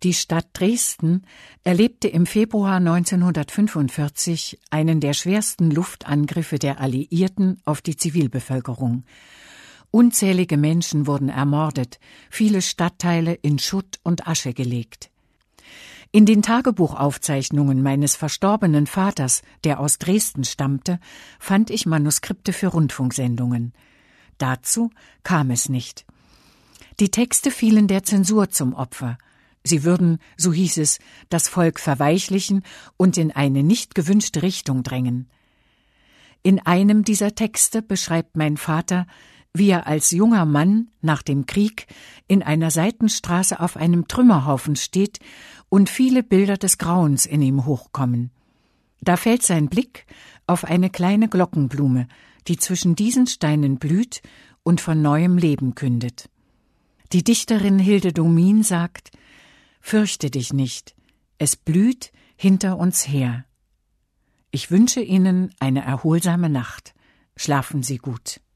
Die Stadt Dresden erlebte im Februar 1945 einen der schwersten Luftangriffe der Alliierten auf die Zivilbevölkerung. Unzählige Menschen wurden ermordet, viele Stadtteile in Schutt und Asche gelegt. In den Tagebuchaufzeichnungen meines verstorbenen Vaters, der aus Dresden stammte, fand ich Manuskripte für Rundfunksendungen. Dazu kam es nicht. Die Texte fielen der Zensur zum Opfer. Sie würden, so hieß es, das Volk verweichlichen und in eine nicht gewünschte Richtung drängen. In einem dieser Texte beschreibt mein Vater, wie er als junger Mann nach dem Krieg in einer Seitenstraße auf einem Trümmerhaufen steht und viele Bilder des Grauens in ihm hochkommen. Da fällt sein Blick auf eine kleine Glockenblume, die zwischen diesen Steinen blüht und von neuem Leben kündet. Die Dichterin Hilde Domin sagt: »Fürchte dich nicht, es blüht hinter uns her.« Ich wünsche Ihnen eine erholsame Nacht. Schlafen Sie gut.